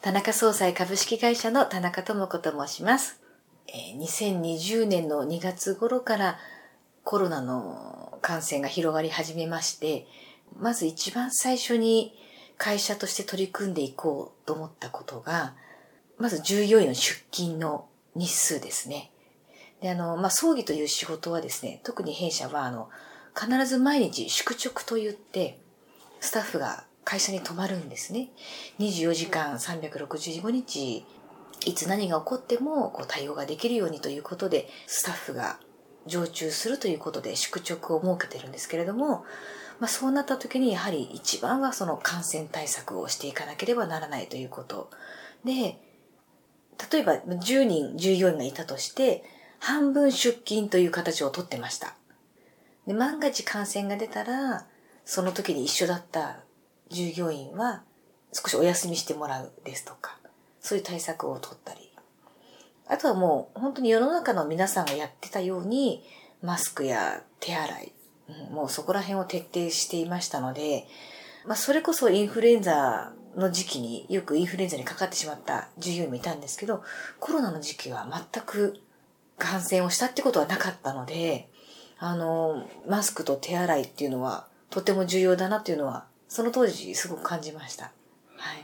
田中総裁株式会社の田中智子と申します。2020年の2月頃からコロナの感染が広がり始めまして、まず一番最初に会社として取り組んでいこうと思ったことが、まず従業員の出勤の日数ですね。で、葬儀という仕事はですね、特に弊社は必ず毎日宿直といって、スタッフが会社に泊まるんですね。24時間365日、いつ何が起こっても対応ができるようにということで、スタッフが常駐するということで宿直を設けてるんですけれども、そうなった時にやはり一番はその感染対策をしていかなければならないということで、例えば10人従業員がいたとして、半分出勤という形をとってました。で、万が一感染が出たら、その時に一緒だった従業員は少しお休みしてもらうですとか、そういう対策を取ったり。あとはもう本当に世の中の皆さんがやってたように、マスクや手洗い、もうそこら辺を徹底していましたので、それこそインフルエンザの時期によくインフルエンザにかかってしまった従業員もいたんですけど、コロナの時期は全く感染をしたってことはなかったので、マスクと手洗いっていうのはとても重要だなっていうのは、その当時すごく感じました。はい。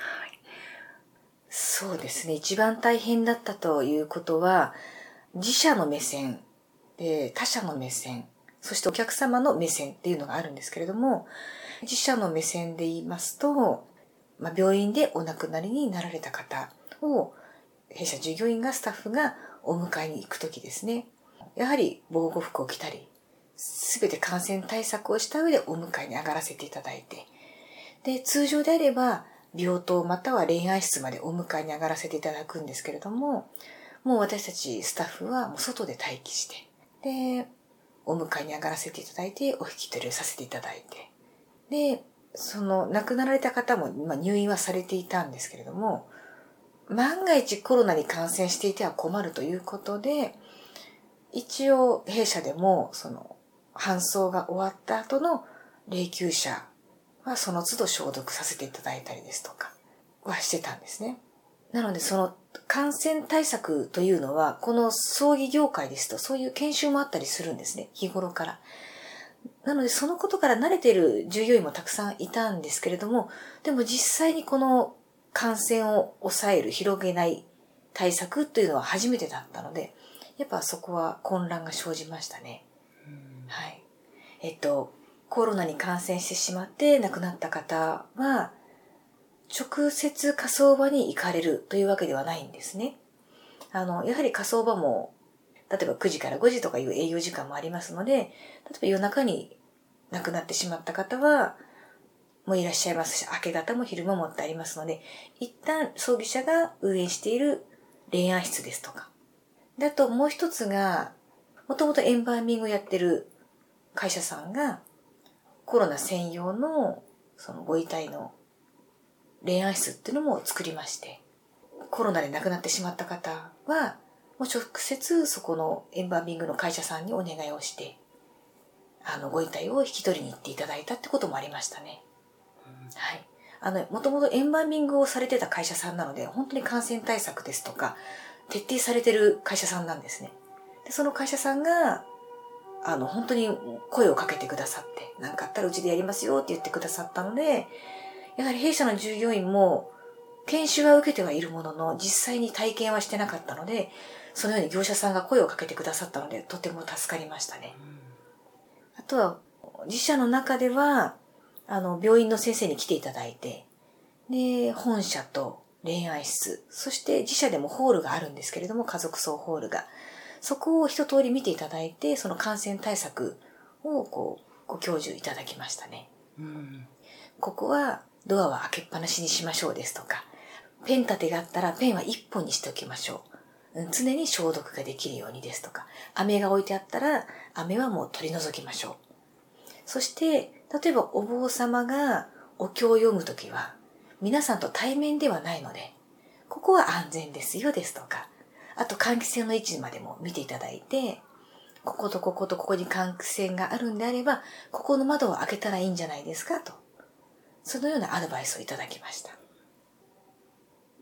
そうですね。一番大変だったということは、自社の目線、他社の目線、そしてお客様の目線っていうのがあるんですけれども、自社の目線で言いますと、病院でお亡くなりになられた方を、弊社従業員がスタッフがお迎えに行くときですね。やはり防護服を着たり、すべて感染対策をした上でお迎えに上がらせていただいて、で、通常であれば、病棟または恋愛室までお迎えに上がらせていただくんですけれども、もう私たちスタッフはもう外で待機して、で、お迎えに上がらせていただいて、お引き取りをさせていただいて、で、亡くなられた方も、入院はされていたんですけれども、万が一コロナに感染していては困るということで、一応弊社でも搬送が終わった後の霊柩車はその都度消毒させていただいたりですとかはしてたんですね。なので感染対策というのはこの葬儀業界ですとそういう研修もあったりするんですね、日頃から。なのでそのことから慣れている従業員もたくさんいたんですけれども、でも実際にこの感染を抑える、広げない対策というのは初めてだったので、やっぱそこは混乱が生じましたね。はい。コロナに感染してしまって亡くなった方は、直接火葬場に行かれるというわけではないんですね。やはり火葬場も、例えば9時から5時とかいう営業時間もありますので、例えば夜中に亡くなってしまった方は、もういらっしゃいますし、明け方も昼間もってありますので、一旦葬儀社が運営している霊安室ですとか。で、あともう一つが、もともとエンバーミングをやってる会社さんが、コロナ専用のご遺体の霊安室っていうのも作りまして、コロナで亡くなってしまった方は、もう直接そこのエンバーミングの会社さんにお願いをして、ご遺体を引き取りに行っていただいたってこともありましたね。はい。もともとエンバーミングをされてた会社さんなので、本当に感染対策ですとか、徹底されてる会社さんなんですね。で、その会社さんが、本当に声をかけてくださって、なんかあったらうちでやりますよって言ってくださったので、やはり弊社の従業員も、研修は受けてはいるものの、実際に体験はしてなかったので、そのように業者さんが声をかけてくださったので、とても助かりましたね。あとは、自社の中では、病院の先生に来ていただいて、で、本社と恋愛室、そして自社でもホールがあるんですけれども、家族葬ホールが。そこを一通り見ていただいて、その感染対策をご教授いただきましたね。ここはドアは開けっぱなしにしましょうですとか、ペン立てがあったらペンは1本にしておきましょう。常に消毒ができるようにですとか、飴が置いてあったら飴はもう取り除きましょう。そして、例えばお坊様がお経を読むときは、皆さんと対面ではないので、ここは安全ですよですとか、あと換気扇の位置までも見ていただいて、こことこことここに換気扇があるんであれば、ここの窓を開けたらいいんじゃないですかと。そのようなアドバイスをいただきました。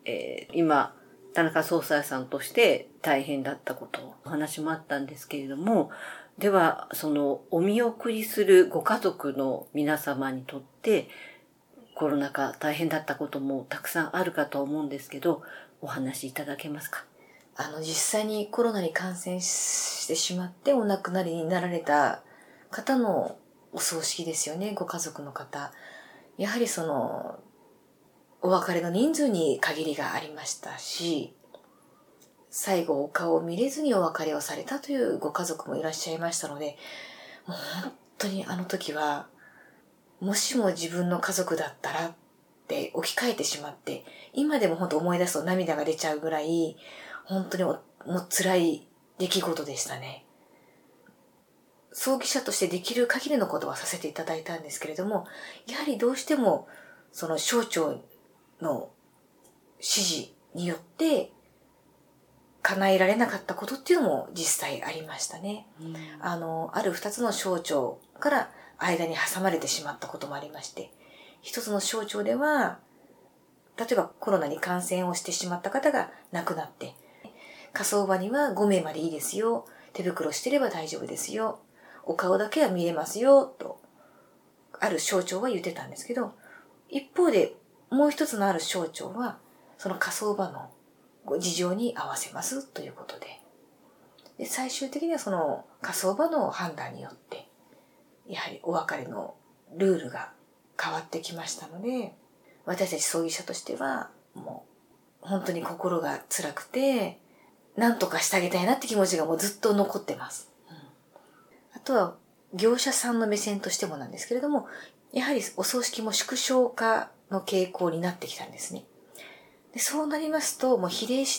今、田中総裁さんとして大変だったこと、お話もあったんですけれども、では、そのお見送りするご家族の皆様にとって、コロナ禍大変だったこともたくさんあるかと思うんですけど、お話しいただけますか？ 実際にコロナに感染してしまってお亡くなりになられた方のお葬式ですよね、ご家族の方。やはりお別れの人数に限りがありましたし、最後お顔を見れずにお別れをされたというご家族もいらっしゃいましたので、もう本当にあの時は、もしも自分の家族だったらって置き換えてしまって、今でも本当思い出すと涙が出ちゃうぐらい、本当にもう辛い出来事でしたね。葬儀社としてできる限りのことはさせていただいたんですけれども、やはりどうしてもその省庁の指示によって叶えられなかったことっていうのも実際ありましたね。ある二つの省庁から間に挟まれてしまったこともありまして、一つの省庁では、例えばコロナに感染をしてしまった方が亡くなって、火葬場には5名までいいですよ。手袋してれば大丈夫ですよ。お顔だけは見れますよ。と、ある省庁は言ってたんですけど、一方でもう一つのある省庁は、その火葬場の事情に合わせますということで、最終的にはその火葬場の判断によって、やはりお別れのルールが変わってきましたので、私たち葬儀社としては、もう本当に心が辛くて、何とかしてあげたいなって気持ちがもうずっと残ってます。あとは、業者さんの目線としてもなんですけれども、やはりお葬式も縮小化の傾向になってきたんですね。でそうなりますと、もう比例して、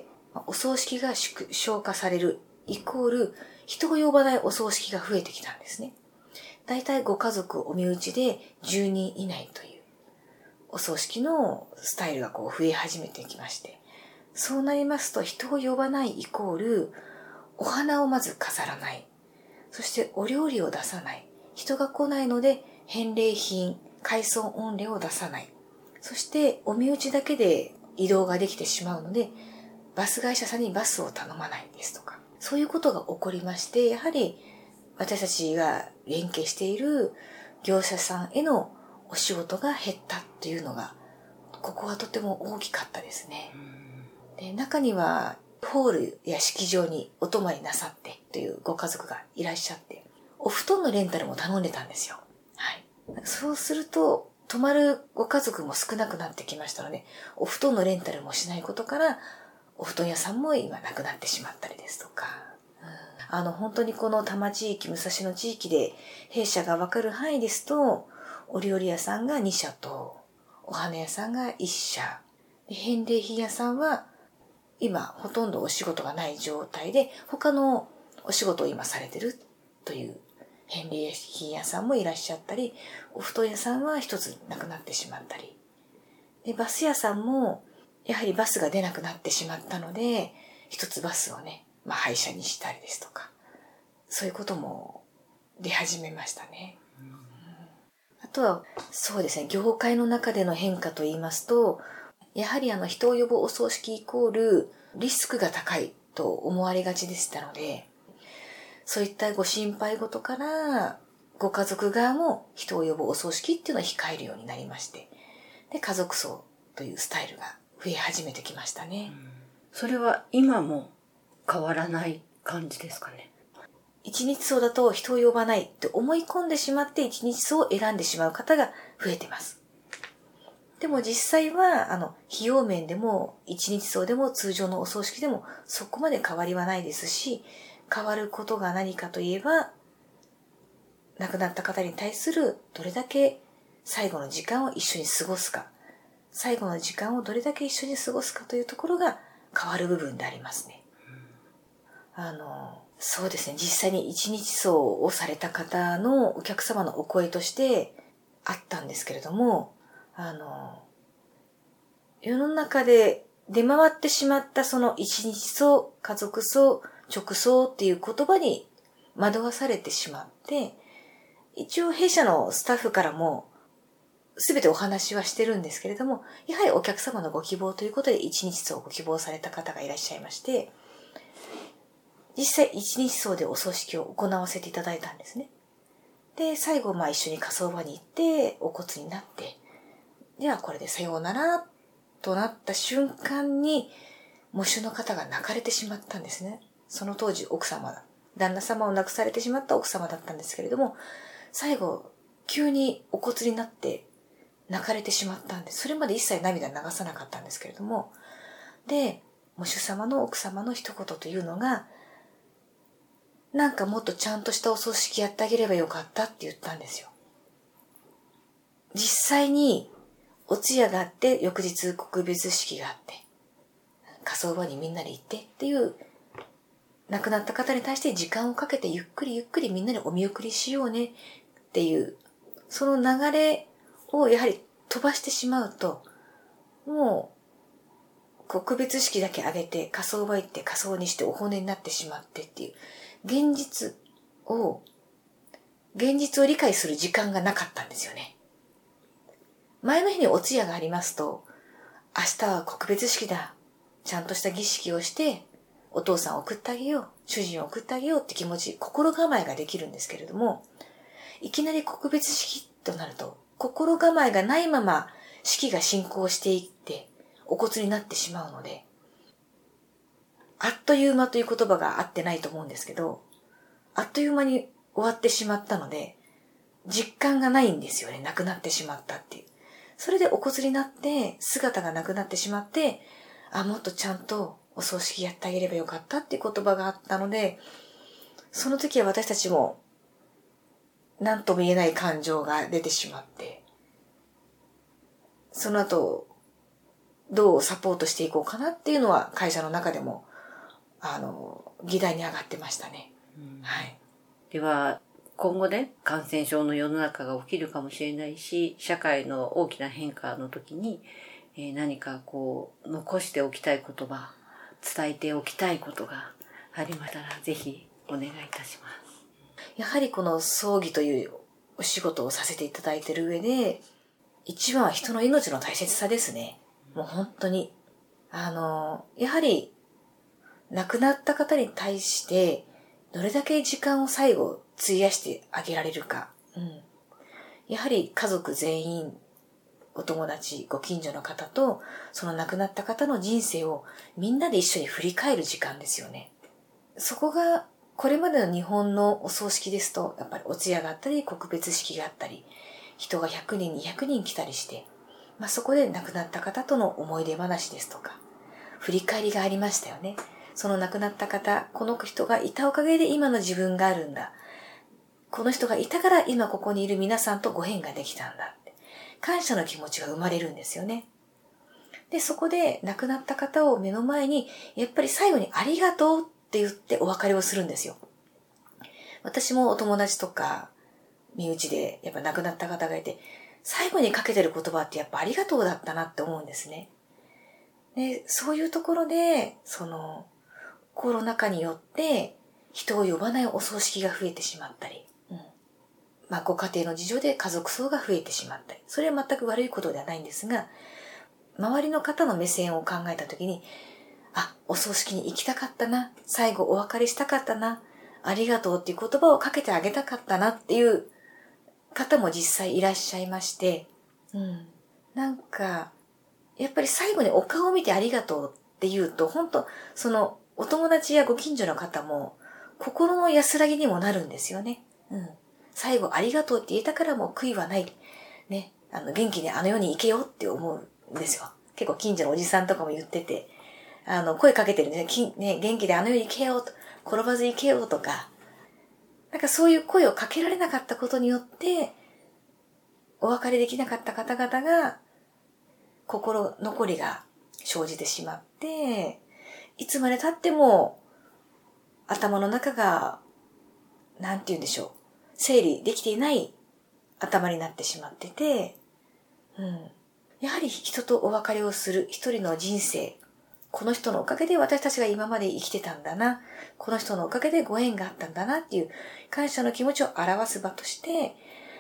お葬式が縮小化されるイコール、人を呼ばないお葬式が増えてきたんですね。だいたいご家族お身内で10人以内というお葬式のスタイルが増え始めてきまして、そうなりますと人を呼ばないイコール、お花をまず飾らない。そしてお料理を出さない。人が来ないので返礼品、開尊御礼を出さない。そしてお身内だけで移動ができてしまうので、バス会社さんにバスを頼まないですとか。そういうことが起こりまして、やはり私たちが連携している業者さんへのお仕事が減ったというのが、ここはとても大きかったですね。で、中にはホールや式場にお泊まりなさってというご家族がいらっしゃって、お布団のレンタルも頼んでたんですよ。はい。そうすると、泊まるご家族も少なくなってきましたので、お布団のレンタルもしないことから、お布団屋さんも今なくなってしまったりですとか、本当にこの多摩地域、武蔵野地域で弊社がわかる範囲ですと、お料理屋さんが2社と、お花屋さんが1社、返礼品屋さんは今ほとんどお仕事がない状態で、他のお仕事を今されてるという返礼品屋さんもいらっしゃったり、お布団屋さんは一つなくなってしまったり、でバス屋さんもやはりバスが出なくなってしまったので、一つバスをね、廃車にしたりですとか、そういうことも出始めましたね。あとは、そうですね、業界の中での変化といいますと、やはり人を呼ぶお葬式イコールリスクが高いと思われがちでしたので、そういったご心配事からご家族側も人を呼ぶお葬式っていうのを控えるようになりまして、で、家族葬というスタイルが増え始めてきましたね。 それは今も変わらない感じですかね。 一日葬だと人を呼ばないって思い込んでしまって一日葬を選んでしまう方が増えてます。でも実際は、費用面でも一日葬でも通常のお葬式でもそこまで変わりはないですし、変わることが何かといえば、亡くなった方に対するどれだけ最後の時間を一緒に過ごすか、最後の時間をどれだけ一緒に過ごすかというところが変わる部分でありますね。そうですね、実際に一日葬をされた方のお客様のお声としてあったんですけれども、世の中で出回ってしまったその一日葬、家族葬、直葬っていう言葉に惑わされてしまって、一応弊社のスタッフからもすべてお話はしてるんですけれども、やはりお客様のご希望ということで一日葬をご希望された方がいらっしゃいまして、実際一日葬でお葬式を行わせていただいたんですね。で、最後一緒に火葬場に行ってお骨になって、ではこれでさようならとなった瞬間に、喪主の方が泣かれてしまったんですね。その当時奥様、旦那様を亡くされてしまった奥様だったんですけれども、最後急にお骨になって泣かれてしまったんです。それまで一切涙流さなかったんですけれども、で、喪主様の奥様の一言というのが、なんかもっとちゃんとしたお葬式やってあげればよかったって言ったんですよ。実際にお通夜があって、翌日告別式があって、火葬場にみんなで行ってっていう、亡くなった方に対して時間をかけてゆっくりゆっくりみんなでお見送りしようねっていう、その流れをやはり飛ばしてしまうと、もう告別式だけ挙げて火葬場行って火葬にしてお骨になってしまってっていう、現実を理解する時間がなかったんですよね。前の日にお通夜がありますと、明日は告別式だ。ちゃんとした儀式をして、お父さんを送ってあげよう。主人を送ってあげようって気持ち、心構えができるんですけれども、いきなり告別式となると、心構えがないまま式が進行していって、お骨になってしまうので、あっという間という言葉が合ってないと思うんですけど、あっという間に終わってしまったので、実感がないんですよね。亡くなってしまったっていう。それでお骨になって、姿がなくなってしまって、もっとちゃんとお葬式やってあげればよかったっていう言葉があったので、その時は私たちも、何とも言えない感情が出てしまって、その後、どうサポートしていこうかなっていうのは会社の中でも、議題に上がってましたね。はい。 では、今後ね、感染症の世の中が起きるかもしれないし、社会の大きな変化の時に、何か残しておきたい言葉、伝えておきたいことがありましたら、ぜひお願いいたします。 やはりこの葬儀というお仕事をさせていただいている上で、一番は人の命の大切さですね。もう本当に。やはり、亡くなった方に対して、どれだけ時間を最後費やしてあげられるか。やはり家族全員、お友達、ご近所の方と、その亡くなった方の人生をみんなで一緒に振り返る時間ですよね。そこが、これまでの日本のお葬式ですと、やっぱりお通夜があったり、告別式があったり、人が100人、200人来たりして、そこで亡くなった方との思い出話ですとか、振り返りがありましたよね。その亡くなった方、この人がいたおかげで今の自分があるんだ。この人がいたから今ここにいる皆さんとご縁ができたんだって。感謝の気持ちが生まれるんですよね。で、そこで亡くなった方を目の前に、やっぱり最後にありがとうって言ってお別れをするんですよ。私もお友達とか、身内でやっぱ亡くなった方がいて、最後にかけてる言葉ってやっぱありがとうだったなって思うんですね。で、そういうところで、コロナ禍によって人を呼ばないお葬式が増えてしまったり、ご家庭の事情で家族葬が増えてしまったり、それは全く悪いことではないんですが、周りの方の目線を考えたときに、お葬式に行きたかったな、最後お別れしたかったな、ありがとうっていう言葉をかけてあげたかったなっていう方も実際いらっしゃいまして、なんか、やっぱり最後にお顔を見てありがとうって言うと、本当お友達やご近所の方も心の安らぎにもなるんですよね。最後ありがとうって言えたからもう悔いはない。ね。元気であの世に行けよって思うんですよ。結構近所のおじさんとかも言ってて、声かけてるんですね。元気であの世に行けよと、転ばず行けよとか。なんかそういう声をかけられなかったことによって、お別れできなかった方々が、心残りが生じてしまって、いつまで経っても、頭の中が、なんて言うんでしょう。整理できていない頭になってしまってて、やはり人とお別れをする一人の人生、この人のおかげで私たちが今まで生きてたんだな、この人のおかげでご縁があったんだなっていう感謝の気持ちを表す場として、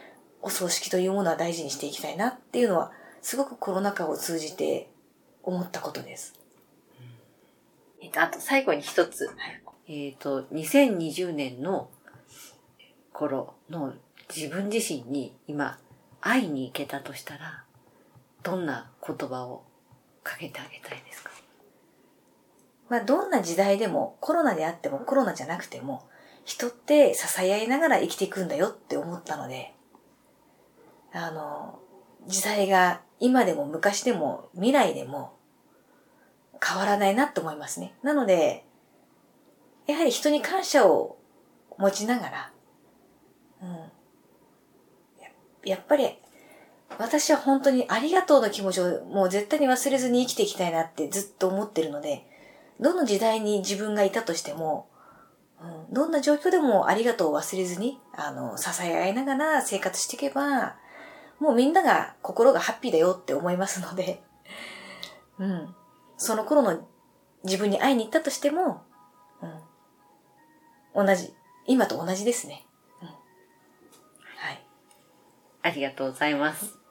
お葬式というものは大事にしていきたいなっていうのは、すごくコロナ禍を通じて思ったことです。 あと最後に一つ。2020年の頃の自分自身に今会いに行けたとしたら、どんな言葉をかけてあげたいですか？ どんな時代でも、コロナであってもコロナじゃなくても、人って支え合いながら生きていくんだよって思ったので、時代が今でも昔でも未来でも変わらないなって思いますね。なので、やはり人に感謝を持ちながら、やっぱり私は本当にありがとうの気持ちをもう絶対に忘れずに生きていきたいなってずっと思ってるので、どの時代に自分がいたとしても、どんな状況でもありがとうを忘れずに、支え合いながら生活していけば、もうみんなが心がハッピーだよって思いますので、その頃の自分に会いに行ったとしても、今と同じですね。はい。 ありがとうございます。